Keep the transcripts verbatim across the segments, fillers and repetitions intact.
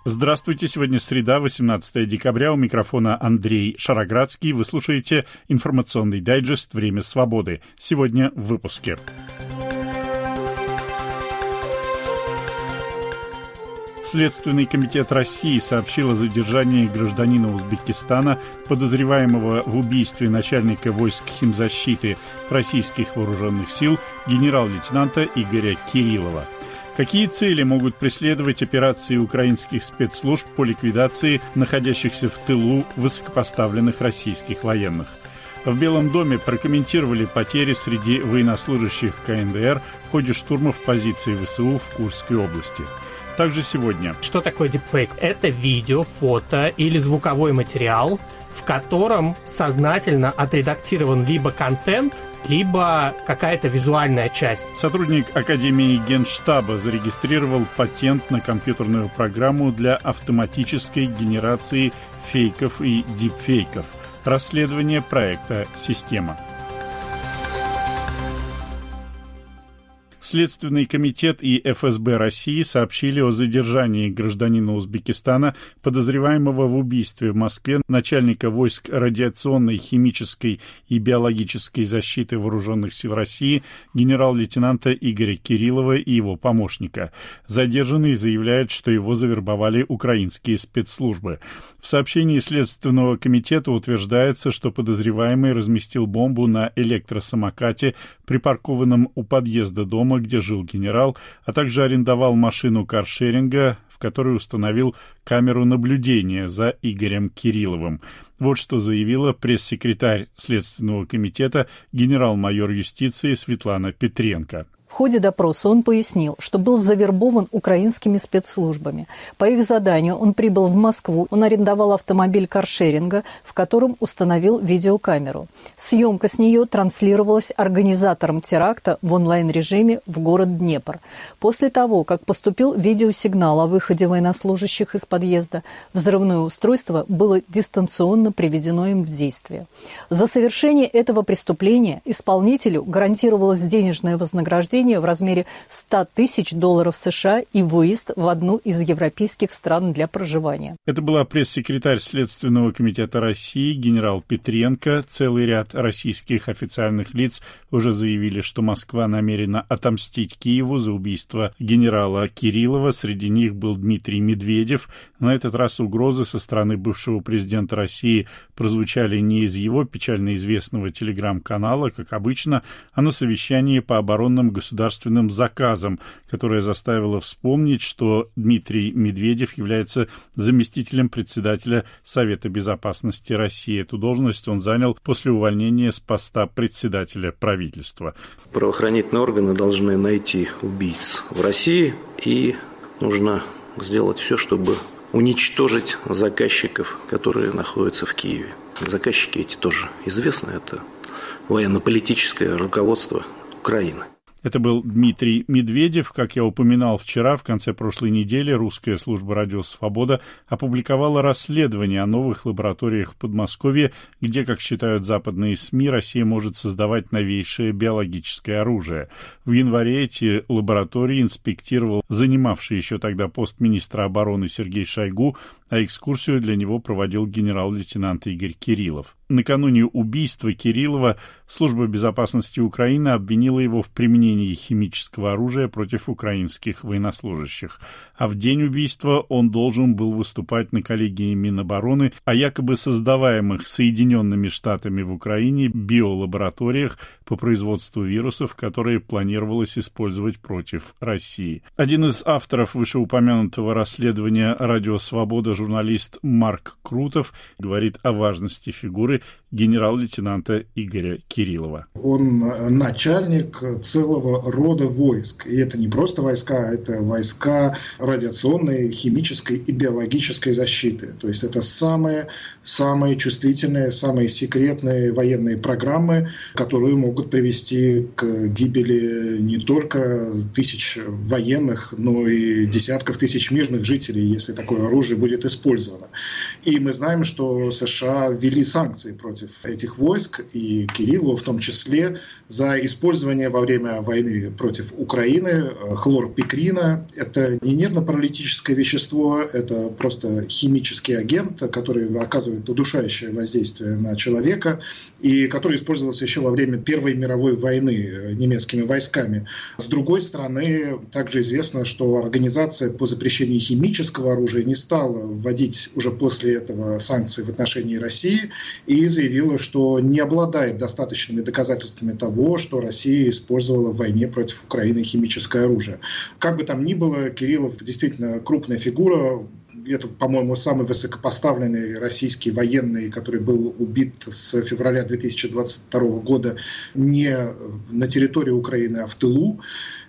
Здравствуйте, сегодня среда, восемнадцатое декабря, у микрофона Андрей Шароградский. Вы слушаете информационный дайджест «Время свободы». Сегодня в выпуске. Следственный комитет России сообщил о задержании гражданина Узбекистана, подозреваемого в убийстве начальника войск химзащиты российских вооруженных сил генерал-лейтенанта Игоря Кириллова. Какие цели могут преследовать операции украинских спецслужб по ликвидации находящихся в тылу высокопоставленных российских военных? В Белом доме прокомментировали потери среди военнослужащих ка эн дэ эр в ходе штурмов позиций вэ эс у в Курской области. Также сегодня. Что такое дипфейк? Это видео, фото или звуковой материал, в котором сознательно отредактирован либо контент, либо какая-то визуальная часть. Сотрудник Академии Генштаба зарегистрировал патент на компьютерную программу для автоматической генерации фейков и дипфейков. Расследование проекта «Система». Следственный комитет и эф эс бэ России сообщили о задержании гражданина Узбекистана, подозреваемого в убийстве в Москве начальника войск радиационной, химической и биологической защиты вооруженных сил России генерал-лейтенанта Игоря Кириллова и его помощника. Задержанный заявляет, что его завербовали украинские спецслужбы. В сообщении Следственного комитета утверждается, что подозреваемый разместил бомбу на электросамокате, припаркованном у подъезда дома, где жил генерал, а также арендовал машину каршеринга, в которой установил камеру наблюдения за Игорем Кирилловым. Вот что заявила пресс-секретарь Следственного комитета генерал-майор юстиции Светлана Петренко. В ходе допроса он пояснил, что был завербован украинскими спецслужбами. По их заданию он прибыл в Москву, он арендовал автомобиль каршеринга, в котором установил видеокамеру. Съемка с нее транслировалась организатором теракта в онлайн-режиме в город Днепр. После того, как поступил видеосигнал о выходе военнослужащих из подъезда, взрывное устройство было дистанционно приведено им в действие. За совершение этого преступления исполнителю гарантировалось денежное вознаграждение в размере сто тысяч долларов США и выезд в одну из европейских стран для проживания. Это была пресс-секретарь Следственного комитета России генерал Петренко. Целый ряд российских официальных лиц уже заявили, что Москва намерена отомстить Киеву за убийство генерала Кириллова. Среди них был Дмитрий Медведев. На этот раз угрозы со стороны бывшего президента России прозвучали не из его печально известного телеграм-канала, как обычно, а на совещании по оборонным государственным государственным заказом, которое заставило вспомнить, что Дмитрий Медведев является заместителем председателя Совета безопасности России. Эту должность он занял после увольнения с поста председателя правительства. Правоохранительные органы должны найти убийц в России, и нужно сделать все, чтобы уничтожить заказчиков, которые находятся в Киеве. Заказчики эти тоже известны, это военно-политическое руководство Украины. Это был Дмитрий Медведев. Как я упоминал вчера, в конце прошлой недели русская служба «Радио Свобода» опубликовала расследование о новых лабораториях в Подмосковье, где, как считают западные СМИ, Россия может создавать новейшее биологическое оружие. В январе эти лаборатории инспектировал занимавший еще тогда пост министра обороны Сергей Шойгу, а экскурсию для него проводил генерал-лейтенант Игорь Кириллов. Накануне убийства Кириллова Служба безопасности Украины обвинила его в применении химического оружия против украинских военнослужащих. А в день убийства он должен был выступать на коллегии Минобороны о якобы создаваемых Соединенными Штатами в Украине биолабораториях по производству вирусов, которые планировалось использовать против России. Один из авторов вышеупомянутого расследования «Радио Свобода», журналист Марк Крутов, говорит о важности фигуры генерал-лейтенанта Игоря Кириллова. Он начальник целого рода войск. И это не просто войска, это войска радиационной, химической и биологической защиты. То есть это самые, самые чувствительные, самые секретные военные программы, которые могут привести к гибели не только тысяч военных, но и десятков тысяч мирных жителей, если такое оружие будет использовано. И мы знаем, что США ввели санкции санкции против этих войск, и Кириллова в том числе, за использование во время войны против Украины хлорпикрина. Это не нервно-паралитическое вещество, это просто химический агент, который оказывает удушающее воздействие на человека, и который использовался еще во время Первой мировой войны немецкими войсками. С другой стороны, также известно, что Организация по запрещению химического оружия не стала вводить уже после этого санкции в отношении России и заявила, что не обладает достаточными доказательствами того, что Россия использовала в войне против Украины химическое оружие. Как бы там ни было, Кириллов действительно крупная фигура. Это, по-моему, самый высокопоставленный российский военный, который был убит с февраля две тысячи двадцать второго года не на территории Украины, а в тылу.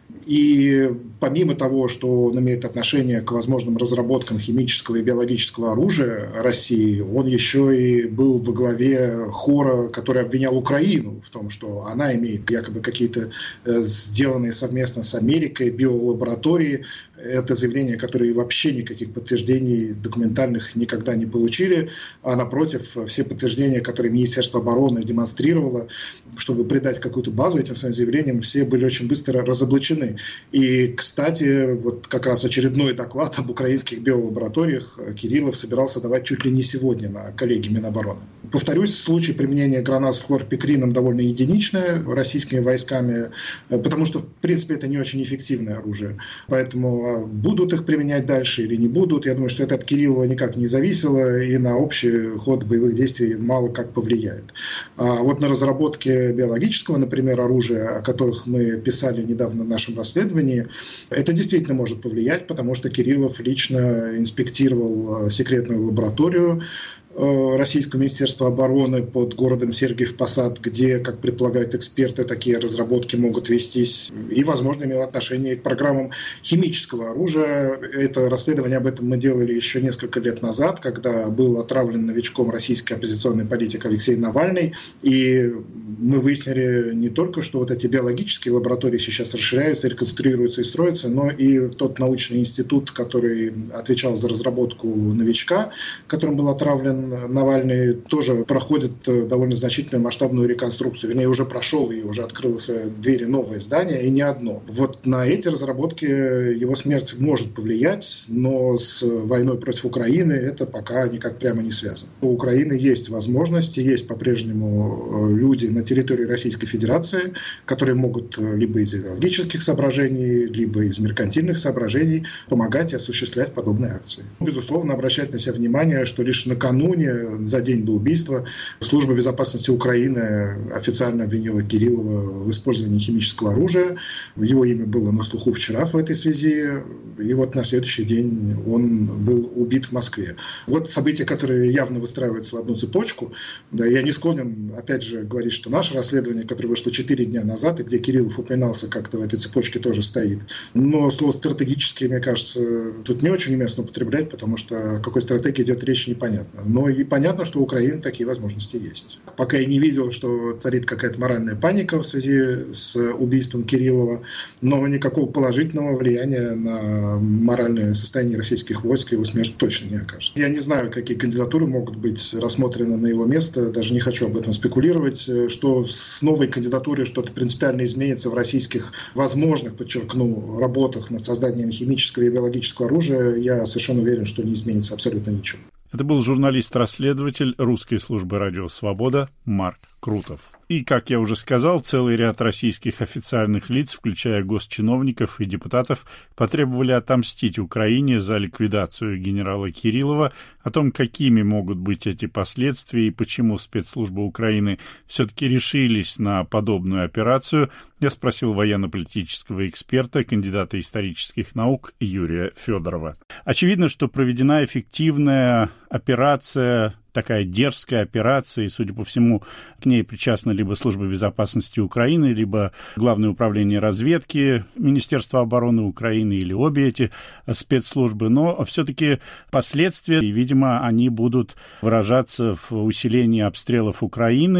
И помимо того, что он имеет отношение к возможным разработкам химического и биологического оружия России, он еще и был во главе хора, который обвинял Украину в том, что она имеет якобы какие-то сделанные совместно с Америкой биолаборатории. Это заявление, которые вообще никаких подтверждений документальных никогда не получили, а напротив, все подтверждения, которые Министерство обороны демонстрировало, чтобы придать какую-то базу этим своим заявлениям, все были очень быстро разоблачены. И, кстати, вот как раз очередной доклад об украинских биолабораториях Кириллов собирался давать чуть ли не сегодня на коллегии Минобороны. Повторюсь, случай применения гранат с хлорпикрином довольно единичный российскими войсками, потому что, в принципе, это не очень эффективное оружие. Поэтому будут их применять дальше или не будут, я думаю, что это от Кириллова никак не зависело и на общий ход боевых действий мало как повлияет. А вот на разработке биологического, например, оружия, о которых мы писали недавно в нашем расследовании, это действительно может повлиять, потому что Кириллов лично инспектировал секретную лабораторию Российского Министерства обороны под городом Сергиев Посад, где, как предполагают эксперты, такие разработки могут вестись, и, возможно, имел отношение к программам химического оружия. Это расследование об этом мы делали еще несколько лет назад, когда был отравлен новичком российский оппозиционный политик Алексей Навальный, и мы выяснили не только, что вот эти биологические лаборатории сейчас расширяются, реконструируются и строятся, но и тот научный институт, который отвечал за разработку новичка, которым был отравлен Навальный, тоже проходит довольно значительную масштабную реконструкцию. Вернее, уже прошел и уже открыло свои двери новое здание, и не одно. Вот на эти разработки его смерть может повлиять, но с войной против Украины это пока никак прямо не связано. У Украины есть возможности, есть по-прежнему люди на территории Российской Федерации, которые могут либо из идеологических соображений, либо из меркантильных соображений помогать и осуществлять подобные акции. Безусловно, обращать на себя внимание, что лишь накануне, за день до убийства, Служба безопасности Украины официально обвинила Кириллова в использовании химического оружия. Его имя было на слуху вчера в этой связи, и вот на следующий день он был убит в Москве. Вот события, которые явно выстраиваются в одну цепочку. Да, я не склонен, опять же, говорить, что наше расследование, которое вышло четыре дня назад, и где Кириллов упоминался как-то в этой цепочке, тоже стоит. Но слово «стратегически», мне кажется, тут не очень уместно употреблять, потому что о какой стратегии идет речь, непонятно. Но и понятно, что у Украины такие возможности есть. Пока я не видел, что царит какая-то моральная паника в связи с убийством Кириллова, но никакого положительного влияния на моральное состояние российских войск его смерть точно не окажет. Я не знаю, какие кандидатуры могут быть рассмотрены на его место, даже не хочу об этом спекулировать, что с новой кандидатурой что-то принципиально изменится в российских возможных, подчеркну, работах над созданием химического и биологического оружия. Я совершенно уверен, что не изменится абсолютно ничего. Это был журналист-расследователь русской службы «Радио Свобода» Марк Крутов. И, как я уже сказал, целый ряд российских официальных лиц, включая госчиновников и депутатов, потребовали отомстить Украине за ликвидацию генерала Кириллова. О том, какими могут быть эти последствия и почему спецслужбы Украины все-таки решились на подобную операцию, я спросил военно-политического эксперта, кандидата исторических наук Юрия Федорова. Очевидно, что проведена эффективная операция, такая дерзкая операция, и, судя по всему, к ней причастна либо Служба безопасности Украины, либо Главное управление разведки Министерства обороны Украины, или обе эти спецслужбы. Но все-таки последствия, и, видимо, они будут выражаться в усилении обстрелов Украины, в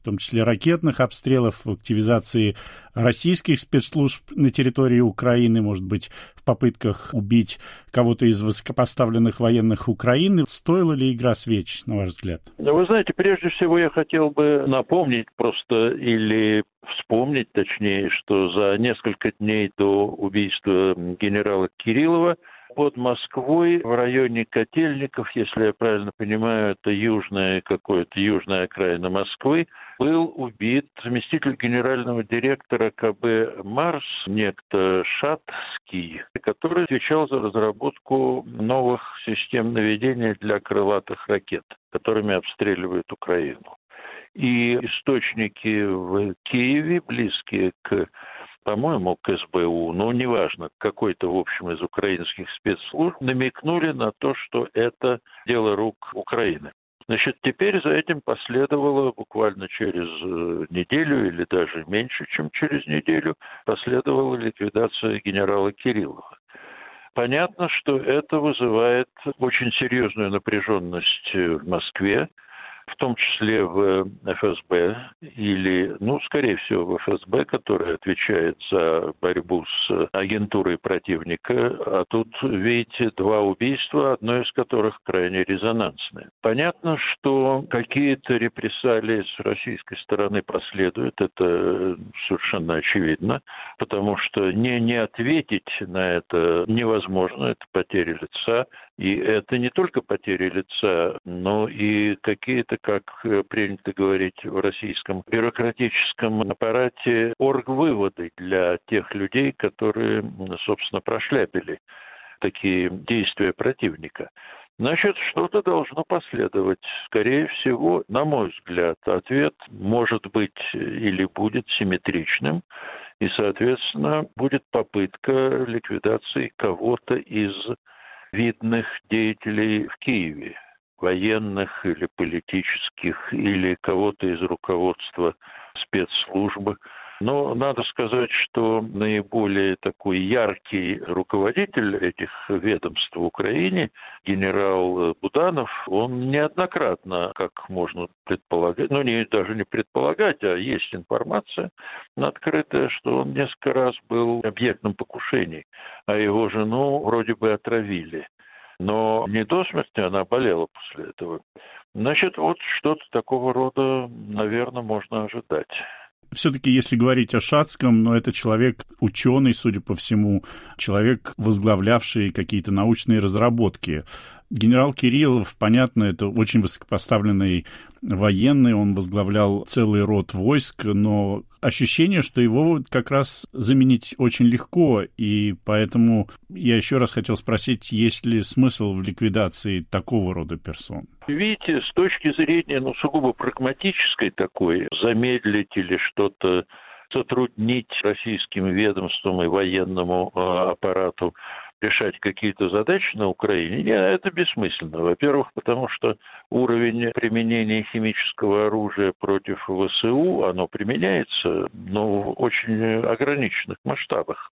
том числе ракетных обстрелов, в активизации российских спецслужб на территории Украины, может быть, в попытках убить кого-то из высокопоставленных военных Украины. Стоила ли игра свеч, на ваш взгляд? Вы знаете, прежде всего я хотел бы напомнить просто или вспомнить, точнее, что за несколько дней до убийства генерала Кириллова под Москвой в районе Котельников, если я правильно понимаю, это южная, какое-то южная окраина Москвы, был убит заместитель генерального директора КБ «Марс», некто Шатский, который отвечал за разработку новых систем наведения для крылатых ракет, которыми обстреливают Украину. И источники в Киеве, близкие к, по-моему, к эс бэ у, но неважно, какой-то, в общем, из украинских спецслужб, намекнули на то, что это дело рук Украины. Значит, теперь за этим последовало буквально через неделю или даже меньше, чем через неделю, последовала ликвидация генерала Кириллова. Понятно, что это вызывает очень серьезную напряженность в Москве, в том числе в эф эс бэ, или, ну, скорее всего, в эф эс бэ, который отвечает за борьбу с агентурой противника. А тут, видите, два убийства, одно из которых крайне резонансное. Понятно, что какие-то репрессалии с российской стороны последуют, это совершенно очевидно, потому что не, не ответить на это невозможно, это потеря лица. И это не только потери лица, но и какие-то, как принято говорить в российском бюрократическом аппарате, оргвыводы для тех людей, которые, собственно, прошляпили такие действия противника. Значит, что-то должно последовать. Скорее всего, на мой взгляд, ответ может быть или будет симметричным, и, соответственно, будет попытка ликвидации кого-то из видных деятелей в Киеве, военных или политических, или кого-то из руководства спецслужбы. Но надо сказать, что наиболее такой яркий руководитель этих ведомств в Украине, генерал Буданов, он неоднократно, как можно предполагать, ну не, даже не предполагать, а есть информация открытая, что он несколько раз был объектом покушений, а его жену вроде бы отравили. Но не до смерти, она болела после этого. Значит, вот что-то такого рода, наверное, можно ожидать. Все-таки, если говорить о Шатском, но это человек ученый, судя по всему, человек, возглавлявший какие-то научные разработки. Генерал Кириллов, понятно, это очень высокопоставленный военный, он возглавлял целый род войск, но ощущение, что его как раз заменить очень легко, и поэтому я еще раз хотел спросить, есть ли смысл в ликвидации такого рода персон? Видите, с точки зрения, ну, сугубо прагматической такой, замедлить или что-то затруднить российским ведомствам и военному э, аппарату решать какие-то задачи на Украине, нет, это бессмысленно. Во-первых, потому что уровень применения химического оружия против вэ эс у, оно применяется, но в очень ограниченных масштабах.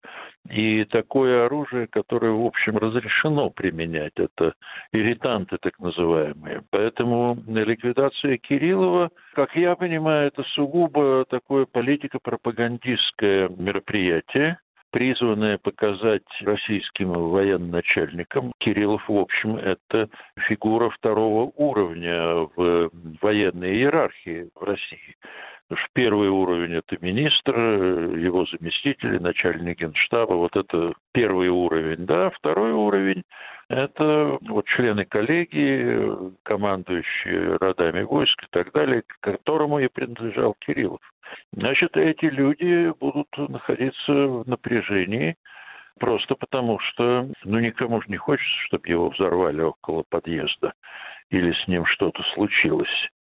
И такое оружие, которое, в общем, разрешено применять, это ирританты так называемые. Поэтому ликвидация Кириллова, как я понимаю, это сугубо такое политико-пропагандистское мероприятие, призванное показать российским военачальникам. Кириллов, в общем, это фигура второго уровня в военной иерархии в России. Потому что первый уровень – это министр, его заместители, начальник генштаба. Вот это первый уровень. Да, второй уровень – это вот члены коллегии, командующие родами войск и так далее, к которому и принадлежал Кириллов. Значит, эти люди будут находиться в напряжении просто потому, что ну, никому же не хочется, чтобы его взорвали около подъезда или с ним что-то случилось.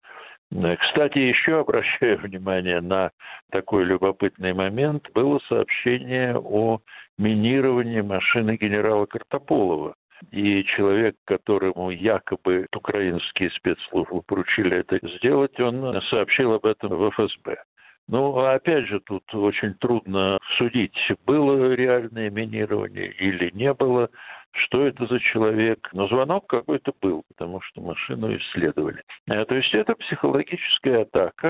Кстати, еще обращаю внимание на такой любопытный момент. Было сообщение о минировании машины генерала Картополова. И человек, которому якобы украинские спецслужбы поручили это сделать, он сообщил об этом в эф эс бэ. Ну, опять же, тут очень трудно судить, было реальное минирование или не было, что это за человек. Но звонок какой-то был, потому что машину исследовали. То есть это психологическая атака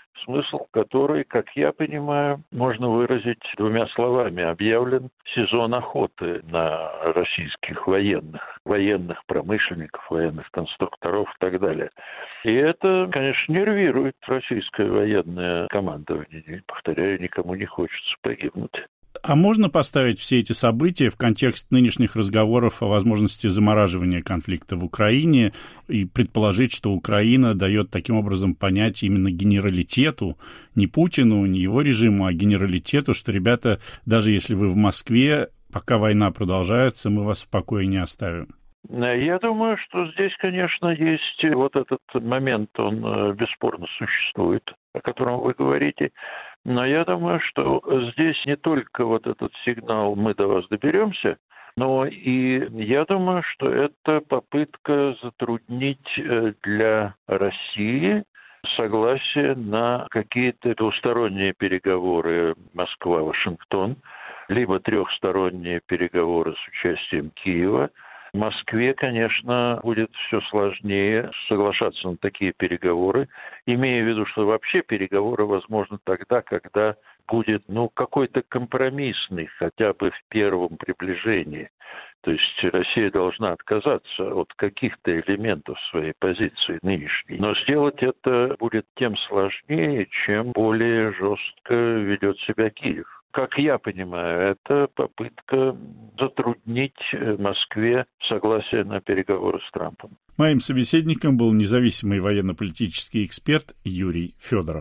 смысл которой, как я понимаю, можно выразить двумя словами. Объявлен сезон охоты на российских военных, военных промышленников, военных конструкторов и так далее. И это, конечно, нервирует российское военное командование. Повторяю, никому не хочется погибнуть. А можно поставить все эти события в контекст нынешних разговоров о возможности замораживания конфликта в Украине и предположить, что Украина дает таким образом понять именно генералитету, не Путину, не его режиму, а генералитету, что, ребята, даже если вы в Москве, пока война продолжается, мы вас в покое не оставим? Я думаю, что здесь, конечно, есть вот этот момент, он бесспорно существует, о котором вы говорите. Но я думаю, что здесь не только вот этот сигнал «мы до вас доберемся», но и я думаю, что это попытка затруднить для России согласие на какие-то двусторонние переговоры Москва-Вашингтон, либо трехсторонние переговоры с участием Киева. В Москве, конечно, будет все сложнее соглашаться на такие переговоры, имея в виду, что вообще переговоры возможны тогда, когда будет ну, какой-то компромиссный, хотя бы в первом приближении. То есть Россия должна отказаться от каких-то элементов своей позиции нынешней. Но сделать это будет тем сложнее, чем более жестко ведет себя Киев. Как я понимаю, это попытка затруднить Москве согласие на переговоры с Трампом. Моим собеседником был независимый военно-политический эксперт Юрий Федоров.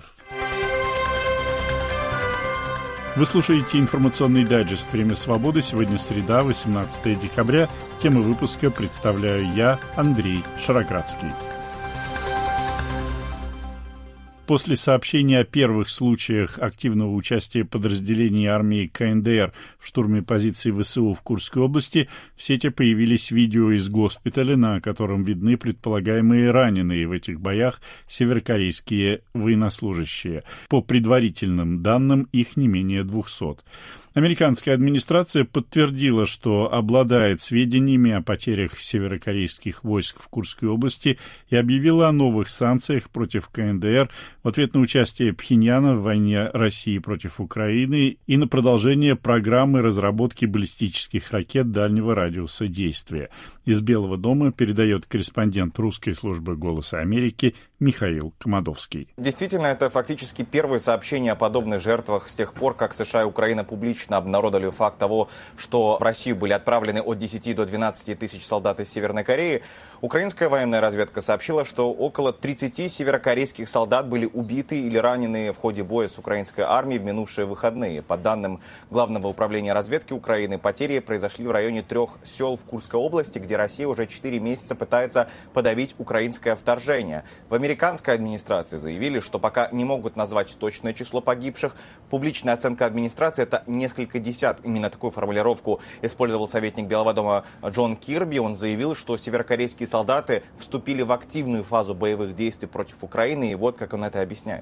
Вы слушаете информационный дайджест «Время свободы». Сегодня среда, восемнадцатое декабря. Тему выпуска представляю я, Андрей Шароградский. После сообщения о первых случаях активного участия подразделений армии ка эн дэ эр в штурме позиций вэ эс у в Курской области, в сети появились видео из госпиталя, на котором видны предполагаемые раненые в этих боях северокорейские военнослужащие. По предварительным данным, их не менее двухсот. Американская администрация подтвердила, что обладает сведениями о потерях северокорейских войск в Курской области и объявила о новых санкциях против ка эн дэ эр в ответ на участие Пхеньяна в войне России против Украины и на продолжение программы разработки баллистических ракет дальнего радиуса действия. Из Белого дома передает корреспондент русской службы «Голоса Америки» Михаил Комадовский. Действительно, это фактически первые сообщения о подобных жертвах с тех пор, как США и Украина публично обнародовали факт того, что в Россию были отправлены от десяти до двенадцати тысяч солдат из Северной Кореи. Украинская военная разведка сообщила, что около тридцати северокорейских солдат были убиты или ранены в ходе боя с украинской армией в минувшие выходные. По данным Главного управления разведки Украины, потери произошли в районе трех сел в Курской области, где Россия уже четыре месяца пытается подавить украинское вторжение. В американской администрации заявили, что пока не могут назвать точное число погибших. Публичная оценка администрации — это несколько десят. Именно такую формулировку использовал советник Белого дома Джон Кирби. Он заявил, что северокорейские солдаты вступили в активную фазу боевых действий против Украины, и вот как он это объясняет.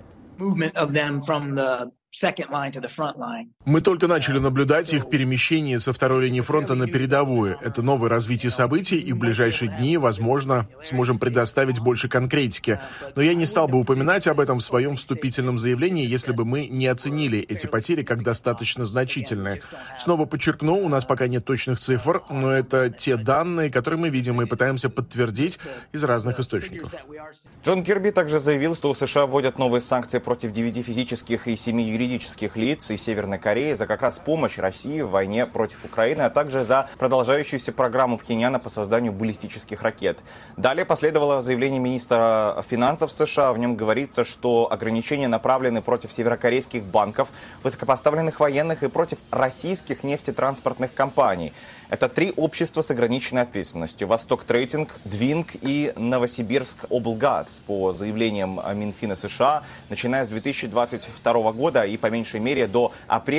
Мы только начали наблюдать их перемещение со второй линии фронта на передовую. Это новое развитие событий, и в ближайшие дни, возможно, сможем предоставить больше конкретики. Но я не стал бы упоминать об этом в своем вступительном заявлении, если бы мы не оценили эти потери как достаточно значительные. Снова подчеркну, у нас пока нет точных цифр, но это те данные, которые мы видим и пытаемся подтвердить из разных источников. Джон Кирби также заявил, что США вводят новые санкции против девяти физических и семи юридических лиц из Северной Кореи за как раз помощь России в войне против Украины, а также за продолжающуюся программу Пхеньяна по созданию баллистических ракет. Далее последовало заявление министра финансов США. В нем говорится, что ограничения направлены против северокорейских банков, высокопоставленных военных и против российских нефтетранспортных компаний. Это три общества с ограниченной ответственностью: Восток Трейдинг, Двинг и Новосибирск Облгаз. По заявлениям Минфина США, начиная с две тысячи двадцать второго года и по меньшей мере до апреля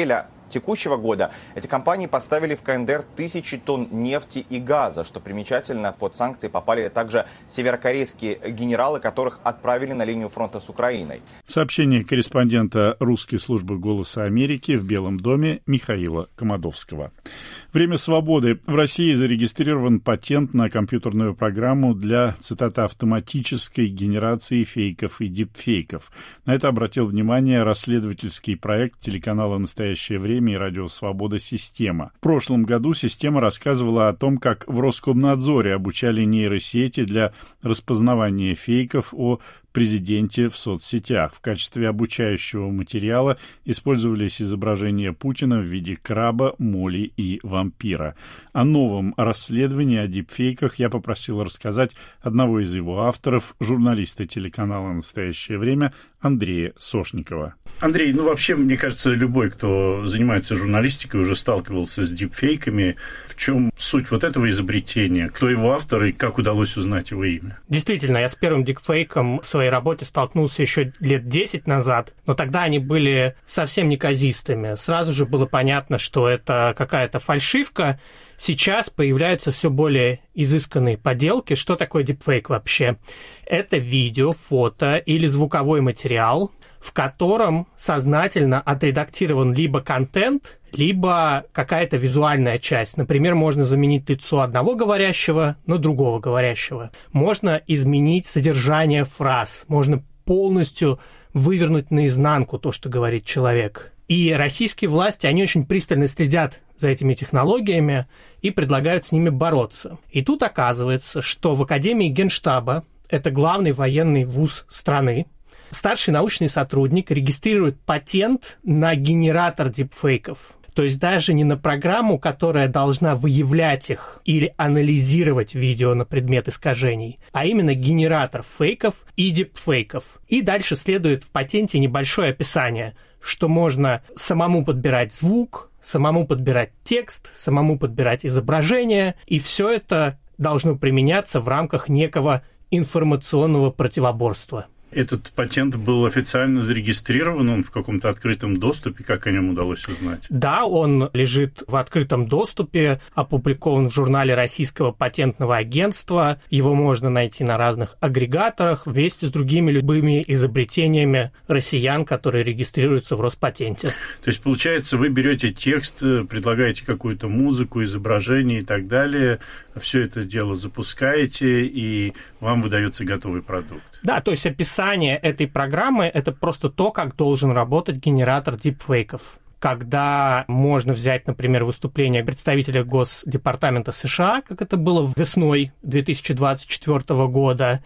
текущего года эти компании поставили в КНДР тысячи тонн нефти и газа. Что примечательно, под санкции попали также северокорейские генералы, которых отправили на линию фронта с Украиной. Сообщение корреспондента русской службы «Голоса Америки» в Белом доме Михаила Комодовского. Время свободы. В России зарегистрирован патент на компьютерную программу для, цитата, автоматической генерации фейков и дипфейков. На это обратил внимание расследовательский проект телеканала «Настоящее время» и радио «Свобода. Система». В прошлом году система рассказывала о том, как в Роскомнадзоре обучали нейросети для распознавания фейков о президенте в соцсетях. В качестве обучающего материала использовались изображения Путина в виде краба, моли и вампира. О новом расследовании о дипфейках я попросил рассказать одного из его авторов, журналиста телеканала «Настоящее время» Андрея Сошникова. Андрей, ну вообще, мне кажется, любой, кто занимается журналистикой, уже сталкивался с дипфейками. В чем суть вот этого изобретения? Кто его автор и как удалось узнать его имя? Действительно, я с первым дипфейком в своей работе столкнулся еще лет десять назад, но тогда они были совсем неказистыми. Сразу же было понятно, что это какая-то фальшивка. Сейчас появляются все более изысканные поделки. Что такое дипфейк вообще? Это видео, фото или звуковой материал, в котором сознательно отредактирован либо контент, либо какая-то визуальная часть. Например, можно заменить лицо одного говорящего на другого говорящего. Можно изменить содержание фраз. Можно полностью вывернуть наизнанку то, что говорит человек. И российские власти, они очень пристально следят за этими технологиями и предлагают с ними бороться. И тут оказывается, что в Академии Генштаба, это главный военный вуз страны, старший научный сотрудник регистрирует патент на генератор дипфейков. То есть даже не на программу, которая должна выявлять их или анализировать видео на предмет искажений, а именно генератор фейков и дипфейков. И дальше следует в патенте небольшое описание, что можно самому подбирать звук, самому подбирать текст, самому подбирать изображение, и все это должно применяться в рамках некого информационного противоборства. Этот патент был официально зарегистрирован, он в каком-то открытом доступе, как о нем удалось узнать? Да, он лежит в открытом доступе, опубликован в журнале Российского патентного агентства, его можно найти на разных агрегаторах вместе с другими любыми изобретениями россиян, которые регистрируются в Роспатенте. То есть, получается, вы берете текст, предлагаете какую-то музыку, изображение и так далее, все это дело запускаете, и вам выдается готовый продукт. Да, то есть описание этой программы – это просто то, как должен работать генератор дипфейков. Когда можно взять, например, выступление представителя Госдепартамента США, как это было весной две тысячи двадцать четвёртого года,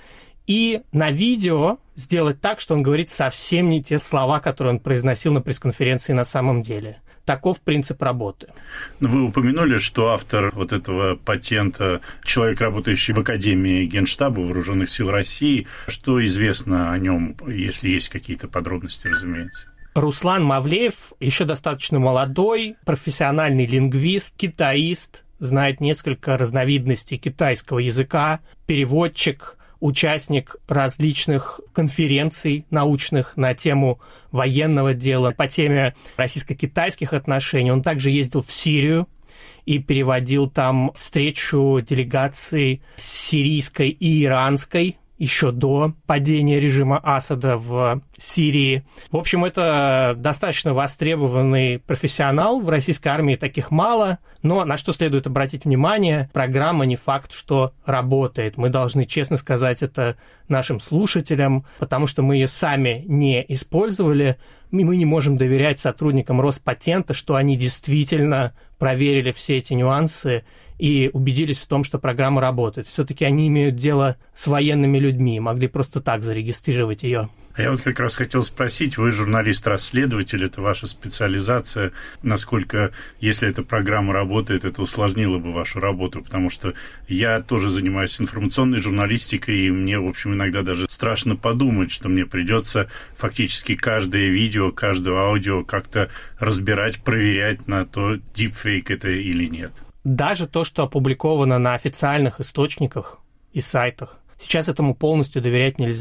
и на видео сделать так, что он говорит совсем не те слова, которые он произносил на пресс-конференции на самом деле. Таков принцип работы. Вы упомянули, что автор вот этого патента – человек, работающий в Академии Генштаба Вооруженных сил России. Что известно о нем, если есть какие-то подробности, разумеется? Руслан Мавлеев еще достаточно молодой, профессиональный лингвист, китаист, знает несколько разновидностей китайского языка, переводчик, участник различных конференций научных на тему военного дела, по теме российско-китайских отношений. Он также ездил в Сирию и переводил там встречу делегаций сирийской и иранской еще до падения режима Асада в Сирии. В общем, это достаточно востребованный профессионал. В российской армии таких мало. Но на что следует обратить внимание, программа не факт, что работает. Мы должны честно сказать это нашим слушателям, потому что мы ее сами не использовали. И мы не можем доверять сотрудникам Роспатента, что они действительно проверили все эти нюансы и убедились в том, что программа работает. Все-таки они имеют дело с военными людьми, могли просто так зарегистрировать ее. А я вот как раз хотел спросить, вы журналист-расследователь, это ваша специализация, насколько, если эта программа работает, это усложнило бы вашу работу, потому что я тоже занимаюсь информационной журналистикой, и мне, в общем, иногда даже страшно подумать, что мне придется фактически каждое видео, каждое аудио как-то разбирать, проверять на то, дипфейк это или нет. Даже то, что опубликовано на официальных источниках и сайтах, сейчас этому полностью доверять нельзя.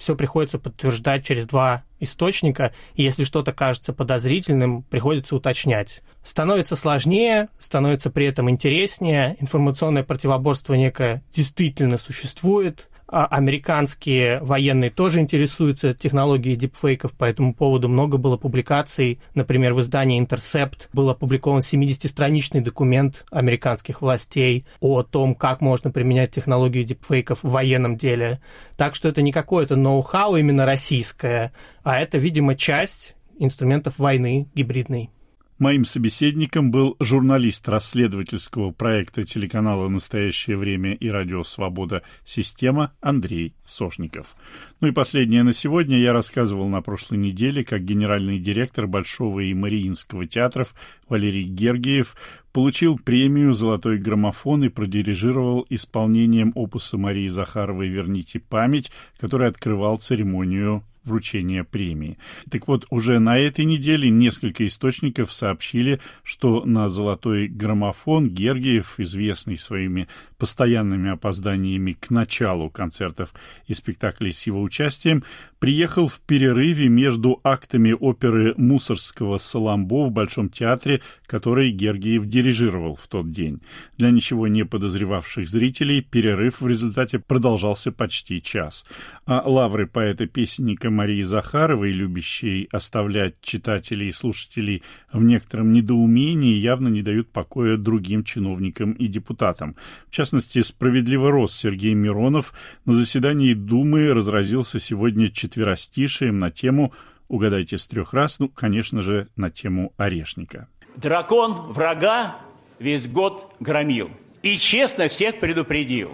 все приходится подтверждать через два источника, и если что-то кажется подозрительным, приходится уточнять. Становится сложнее, становится при этом интереснее, информационное противоборство некое действительно существует, а американские военные тоже интересуются технологией дипфейков, по этому поводу много было публикаций. Например, в издании Intercept был опубликован семидесятистраничный документ американских властей о том, как можно применять технологию дипфейков в военном деле. Так что это не какое-то ноу-хау именно российское, а это, видимо, часть инструментов войны гибридной. Моим собеседником был журналист расследовательского проекта телеканала «Настоящее время» и радио «Свобода. Система» Андрей Сошников. Ну и последнее на сегодня. Я рассказывал на прошлой неделе, как генеральный директор Большого и Мариинского театров Валерий Гергиев получил премию «Золотой граммофон» и продирижировал исполнением опуса Марии Захаровой «Верните память», который открывал церемонию вручения премии. Так вот, уже на этой неделе несколько источников сообщили, что на «Золотой граммофон» Гергиев, известный своими постоянными опозданиями к началу концертов и спектаклей с его участием, приехал в перерыве между актами оперы Мусоргского «Саламбо» в Большом театре, который Гергиев дирижировал в тот день. Для ничего не подозревавших зрителей перерыв в результате продолжался почти час. А лавры поэта-песенника Марии Захаровой, любящей оставлять читателей и слушателей в некотором недоумении, явно не дают покоя другим чиновникам и депутатам. В частности, справедливо рос Сергей Миронов на заседании Думы разразился сегодня четверостишием на тему, угадайте с трех раз, ну, конечно же, на тему орешника. Дракон врага весь год громил и честно всех предупредил.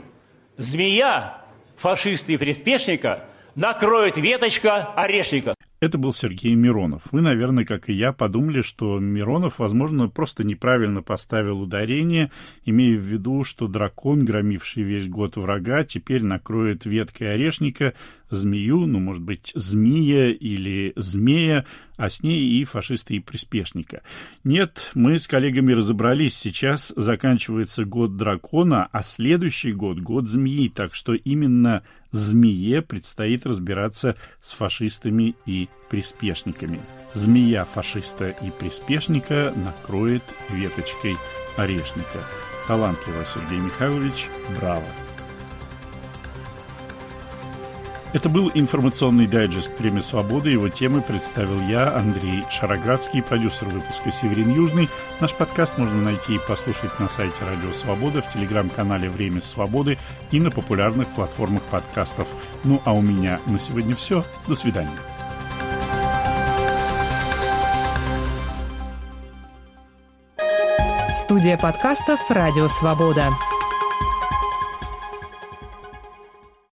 Змея фашиста и приспешника накроет веточка орешника. Это был Сергей Миронов. Вы, наверное, как и я, подумали, что Миронов, возможно, просто неправильно поставил ударение, имея в виду, что дракон, громивший весь год врага, теперь накроет веткой орешника змею, ну, может быть, змея или змея, а с ней и фашиста, и приспешника. Нет, мы с коллегами разобрались. Сейчас заканчивается год дракона, а следующий год — год змеи, так что именно змее предстоит разбираться с фашистами и приспешниками. Змея фашиста и приспешника накроет веточкой орешника. Талантливо, Сергей Михайлович, браво! Это был информационный дайджест «Время свободы». Его темы представил я, Андрей Шароградский, продюсер выпуска Северин Южный. Наш подкаст можно найти и послушать на сайте Радио Свобода, в телеграм-канале «Время свободы» и на популярных платформах подкастов. Ну а у меня на сегодня все. До свидания. Студия подкастов «Радио Свобода».